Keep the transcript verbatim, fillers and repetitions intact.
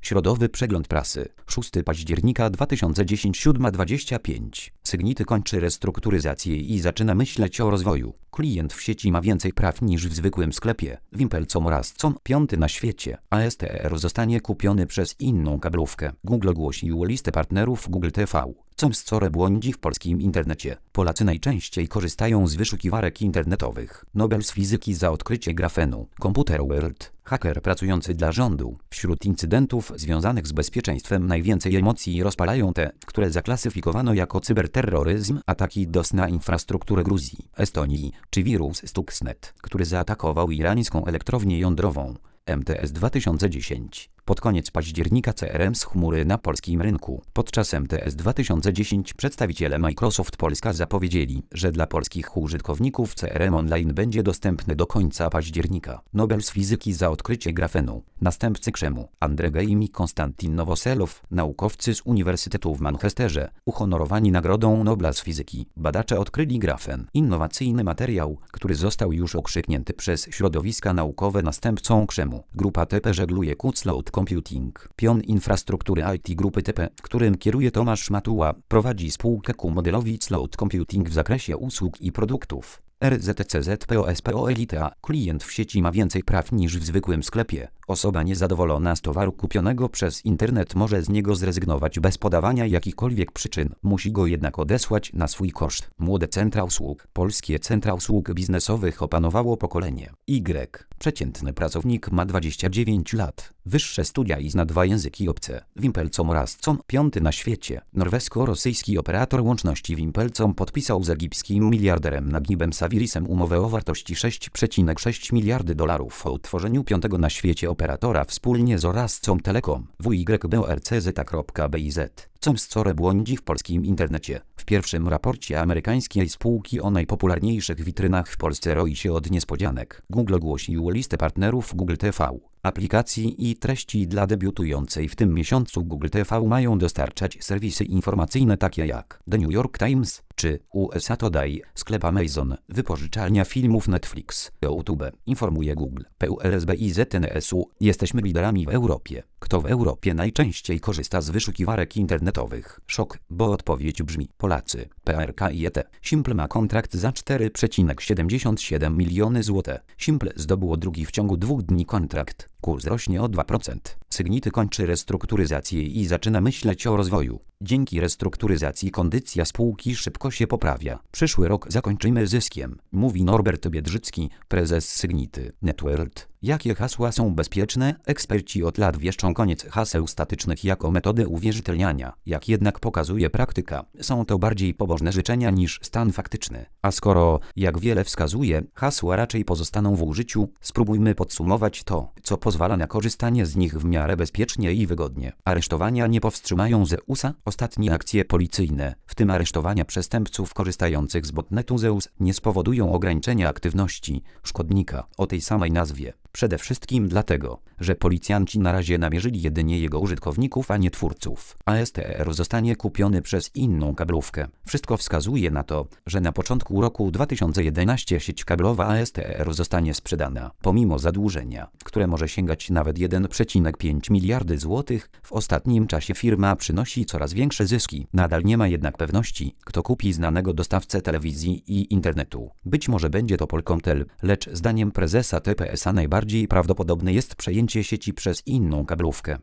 Środowy przegląd prasy. szóstego października dwa tysiące dziesiątego, siódma dwadzieścia pięć. Sygnity kończy restrukturyzację i zaczyna myśleć o rozwoju. Klient w sieci ma więcej praw niż w zwykłym sklepie. Wimpelcom Rascom, piąty na świecie. A S T R zostanie kupiony przez inną kablówkę. Google ogłosił listę partnerów Google T V. Comscore błądzi w polskim internecie. Polacy najczęściej korzystają z wyszukiwarek internetowych. Nobel z fizyki za odkrycie grafenu. Computer World. Haker pracujący dla rządu. Wśród incydentów związanych z bezpieczeństwem najwięcej emocji rozpalają te, które zaklasyfikowano jako cyberterroryzm, ataki D O S na infrastrukturę Gruzji, Estonii, czy wirus Stuxnet, który zaatakował irańską elektrownię jądrową. M T S dwa tysiące dziesięć. Pod koniec października C R M z chmury na polskim rynku. Podczas M T S dwa tysiące dziesięć przedstawiciele Microsoft Polska zapowiedzieli, że dla polskich użytkowników C R M Online będzie dostępny do końca października. Nobel z fizyki za odkrycie grafenu. Następcy Krzemu, Andrzej i Konstantin Nowoselow, naukowcy z Uniwersytetu w Manchesterze, uhonorowani Nagrodą Nobla z fizyki. Badacze odkryli grafen. Innowacyjny materiał, który został już okrzyknięty przez środowiska naukowe następcą Krzemu. Grupa T P żegluje ku Cloud Computing. Pion infrastruktury I T grupy T P, którym kieruje Tomasz Matuła, prowadzi spółkę ku modelowi Cloud Computing w zakresie usług i produktów. R Z T C Z P O S P O Elita. Klient w sieci ma więcej praw niż w zwykłym sklepie. Osoba niezadowolona z towaru kupionego przez internet może z niego zrezygnować bez podawania jakichkolwiek przyczyn. Musi go jednak odesłać na swój koszt. Młode centra usług. Polskie centra usług biznesowych opanowało pokolenie Y. Przeciętny pracownik ma dwadzieścia dziewięć lat. Wyższe studia i zna dwa języki obce. Wimpelcom Rascom, piąty na świecie. Norwesko-rosyjski operator łączności Wimpelcom podpisał z egipskim miliarderem Nagibem Sawirisem umowę o wartości sześć przecinek sześć miliardy dolarów o utworzeniu piątego na świecie operatora wspólnie z Rascom Telecom. W Y B O R C Z kropka B I Z. Comscore błądzi w polskim internecie. W pierwszym raporcie amerykańskiej spółki o najpopularniejszych witrynach w Polsce roi się od niespodzianek. Google ogłosił listę partnerów Google T V. Aplikacji i treści dla debiutującej w tym miesiącu Google T V mają dostarczać serwisy informacyjne takie jak The New York Times czy U S A Today, sklep Amazon, wypożyczalnia filmów Netflix, YouTube, informuje Google. P U L S B I Z N S U. Jesteśmy liderami w Europie. Kto w Europie najczęściej korzysta z wyszukiwarek internetowych? Szok, bo odpowiedź brzmi Polacy. P R K I E T. Simple ma kontrakt za cztery przecinek siedemdziesiąt siedem miliony złotych. Simple zdobyło drugi w ciągu dwóch dni kontrakt. Kurs rośnie o dwa procent. Sygnity kończy restrukturyzację i zaczyna myśleć o rozwoju. Dzięki restrukturyzacji kondycja spółki szybko się poprawia. Przyszły rok zakończymy zyskiem, mówi Norbert Biedrzycki, prezes Sygnity Networld. Jakie hasła są bezpieczne? Eksperci od lat wieszczą koniec haseł statycznych jako metody uwierzytelniania. Jak jednak pokazuje praktyka, są to bardziej pobożne życzenia niż stan faktyczny. A skoro, jak wiele wskazuje, hasła raczej pozostaną w użyciu, spróbujmy podsumować to, co pozwala na korzystanie z nich w miarę bezpiecznie i wygodnie. Aresztowania nie powstrzymają Z E U S A. Ostatnie akcje policyjne, w tym aresztowania przestępców korzystających z botnetu Zeus, nie spowodują ograniczenia aktywności szkodnika o tej samej nazwie. Przede wszystkim dlatego, że policjanci na razie namierzyli jedynie jego użytkowników, a nie twórców. A S T R zostanie kupiony przez inną kablówkę. Wszystko wskazuje na to, że na początku roku dwa tysiące jedenastego sieć kablowa A S T R zostanie sprzedana. Pomimo zadłużenia, które może sięgać nawet jeden przecinek pięć miliardy złotych, w ostatnim czasie firma przynosi coraz większe zyski. Nadal nie ma jednak pewności, kto kupi znanego dostawcę telewizji i internetu. Być może będzie to Polkomtel, lecz zdaniem prezesa T P S A najbardziej Bardziej prawdopodobne jest przejęcie sieci przez inną kablówkę.